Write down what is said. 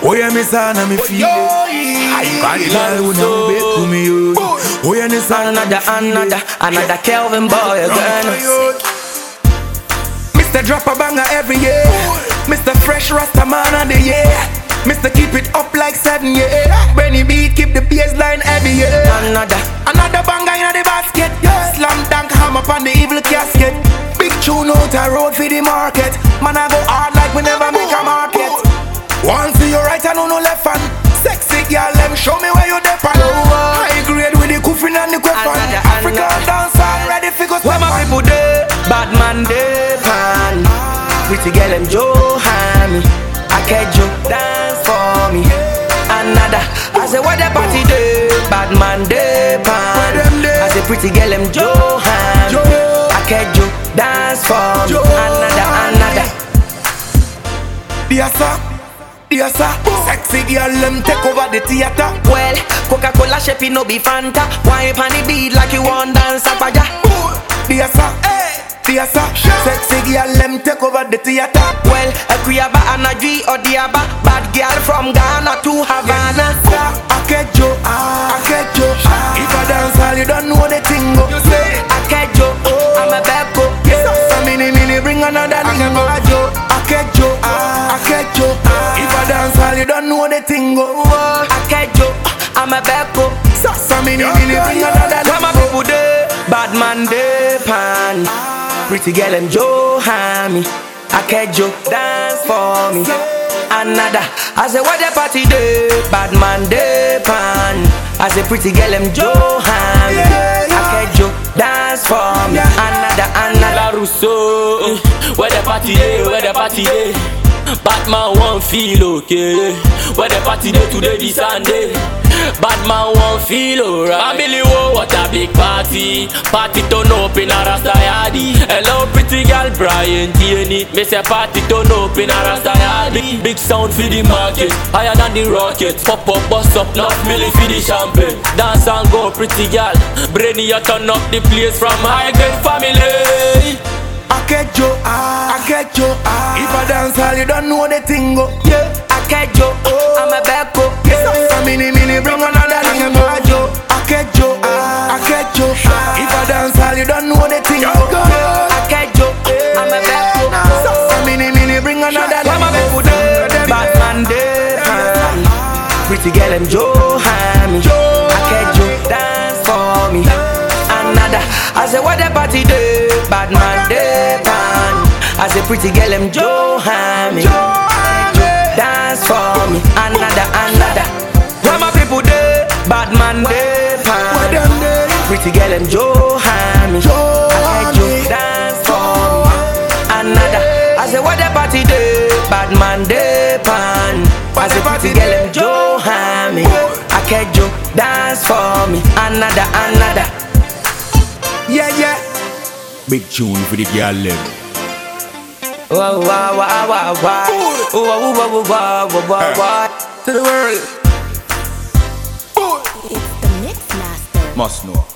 Oh yeah, me son and me feel I can't lie when I'm back to me. Oh yeah, me son Another Kelvin boy again. Mr. Drop a banger every year. Mr. Fresh Rasta man of the year. Mr. Keep it up like 7 years. Benny beat keep the baseline heavy, yeah. Another banger in the basket, yeah. Slam dunk hammer up on the evil casket. Big tune out a road for the market. Man I go hard like we never make a market. One see you right and no left hand. Sexy girl, let me show me where you depend. High grade with the coffin and the coffin. African dancer ready for go. Where my people dey? Bad man dey pan. Pretty girl them Johanny. I catch you dance for me. Another, I say what the party dey? Bad man dey pan. I say pretty girl them Johanny. I catch you dance for me. Another. Dear sir, sexy girl them take over the theater. Well, Coca-Cola shape no be Fanta. Wine pan the beat like you want dance up ya. Dear sir, sexy girl them take over the theater. Well, a Kuyaba and a G or Diaba. Bad girl from Ghana to Havana. I catch you. If I dance all you don't know the thing go. You say I catch you, I'm a bad go. So mini bring another lingo. I catch you. If I dance all you don't know the thing go. I catch you, I'm a bad go. So mini bring another lingo. Where my people dey? Bad man dey pan. Pretty girl them Johanny. I catch you dance for me. Another, I say what the party dey? Bad man dey pan. I say pretty girl them Johanny. I catch you dance for me. Another Rousseau. Where the party dey? Where the party dey? Batman won't feel okay. Where the party day today this Sunday. Batman won't feel alright. Family, whoa, what a big party. Party turn up in a Rasta yardy. Hello pretty girl Brian Tierney. Me say party turn up in a Rasta yardy. Big sound for the market, higher than the rocket. Pop up, bust up, not milli for the champagne. Dance and go pretty girl. Brainy you turn up the place from high grade family. I catch you. If I dance all you don't know the thing go. Yeah, I catch you, I'm a bad go. So mini bring another lingo. I catch you. If I dance all you don't know the thing go. I catch you, I'm a bad go. So mini bring another lingo. Where my people dey? Bad man dey pan. Pretty girl them Johanny. I catch you dance for me. Another, I say what the party dey? Bad man dey pan. I say pretty girl them Johanny. Dance for me. Another. Where my people dey? Bad man dey pan. Pretty girl them Johanny. I catch you dance for me. Another, I say what the party dey? Bad man dey pan. I say pretty girl them Johanny. I catch you dance for me. Another. Yeah. Big tune for the girl them. Wow. To the world. It's the Mix Master. Must know.